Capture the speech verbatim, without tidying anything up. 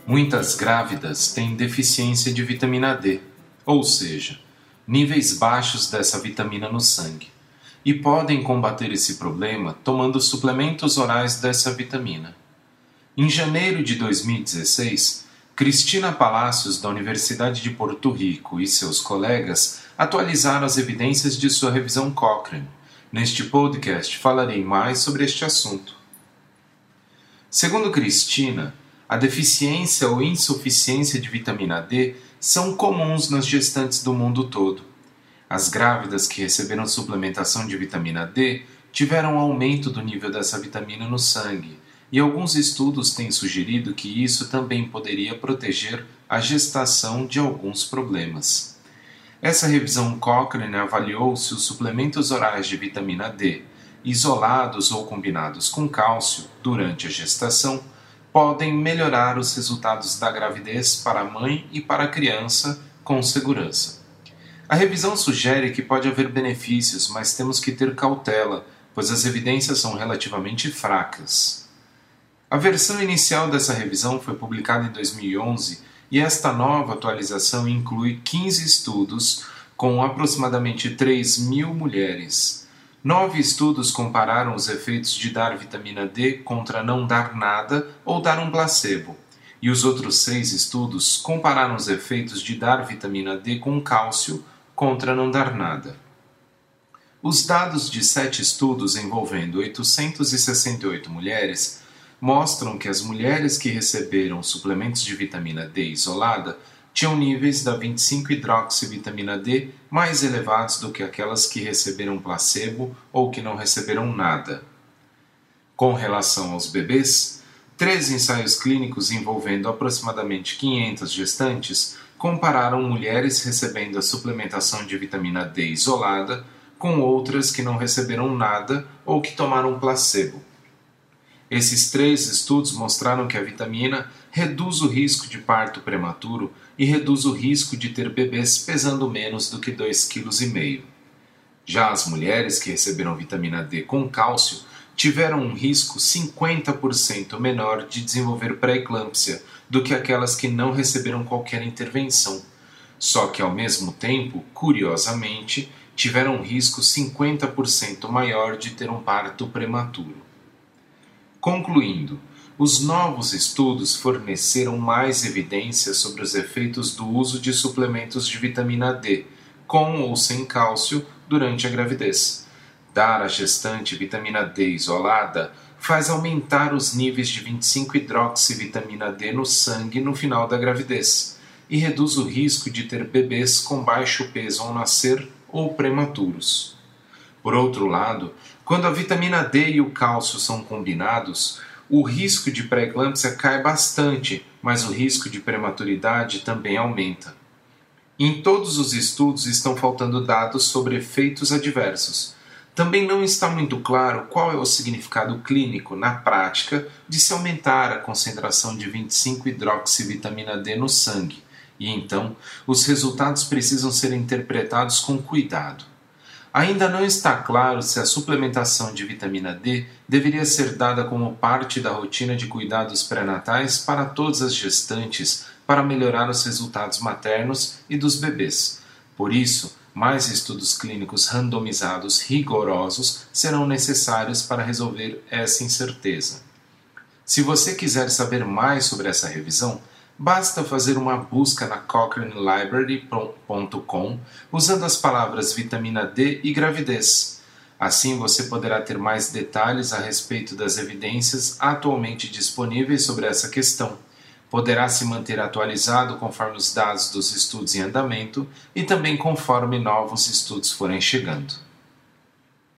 Muitas grávidas têm deficiência de vitamina D, ou seja, níveis baixos dessa vitamina no sangue, e podem combater esse problema tomando suplementos orais dessa vitamina. Em janeiro de dois mil e dezesseis, Cristina Palacios, da Universidade de Porto Rico, e seus colegas atualizaram as evidências de sua revisão Cochrane. Neste podcast falarei mais sobre este assunto. Segundo Cristina, a deficiência ou insuficiência de vitamina D são comuns nas gestantes do mundo todo. As grávidas que receberam suplementação de vitamina D tiveram aumento do nível dessa vitamina no sangue, e alguns estudos têm sugerido que isso também poderia proteger a gestação de alguns problemas. Essa revisão Cochrane avaliou se os suplementos orais de vitamina D, isolados ou combinados com cálcio durante a gestação, podem melhorar os resultados da gravidez para a mãe e para a criança com segurança. A revisão sugere que pode haver benefícios, mas temos que ter cautela, pois as evidências são relativamente fracas. A versão inicial dessa revisão foi publicada em dois mil e onze e esta nova atualização inclui quinze estudos com aproximadamente três mil mulheres. Nove estudos compararam os efeitos de dar vitamina D contra não dar nada ou dar um placebo, e os outros seis estudos compararam os efeitos de dar vitamina D com cálcio contra não dar nada. Os dados de sete estudos envolvendo oitocentas e sessenta e oito mulheres mostram que as mulheres que receberam suplementos de vitamina D isolada tinham níveis da vinte e cinco hidroxivitamina D mais elevados do que aquelas que receberam placebo ou que não receberam nada. Com relação aos bebês, três ensaios clínicos envolvendo aproximadamente quinhentas gestantes compararam mulheres recebendo a suplementação de vitamina D isolada com outras que não receberam nada ou que tomaram placebo. Esses três estudos mostraram que a vitamina reduz o risco de parto prematuro e reduz o risco de ter bebês pesando menos do que dois vírgula cinco quilos. Já as mulheres que receberam vitamina D com cálcio tiveram um risco cinquenta por cento menor de desenvolver pré-eclâmpsia do que aquelas que não receberam qualquer intervenção. Só que, ao mesmo tempo, curiosamente, tiveram um risco cinquenta por cento maior de ter um parto prematuro. Concluindo, os novos estudos forneceram mais evidências sobre os efeitos do uso de suplementos de vitamina D, com ou sem cálcio, durante a gravidez. Dar à gestante vitamina D isolada faz aumentar os níveis de vinte e cinco hidroxivitamina D no sangue no final da gravidez e reduz o risco de ter bebês com baixo peso ao nascer ou prematuros. Por outro lado, quando a vitamina D e o cálcio são combinados, o risco de pré-eclâmpsia cai bastante, mas o risco de prematuridade também aumenta. Em todos os estudos estão faltando dados sobre efeitos adversos. Também não está muito claro qual é o significado clínico, na prática, de se aumentar a concentração de vinte e cinco hidroxivitamina D no sangue, e então os resultados precisam ser interpretados com cuidado. Ainda não está claro se a suplementação de vitamina D deveria ser dada como parte da rotina de cuidados pré-natais para todas as gestantes para melhorar os resultados maternos e dos bebês. Por isso, mais estudos clínicos randomizados rigorosos serão necessários para resolver essa incerteza. Se você quiser saber mais sobre essa revisão, basta fazer uma busca na cochrane library ponto com usando as palavras vitamina D e gravidez. Assim você poderá ter mais detalhes a respeito das evidências atualmente disponíveis sobre essa questão. Poderá se manter atualizado conforme os dados dos estudos em andamento e também conforme novos estudos forem chegando.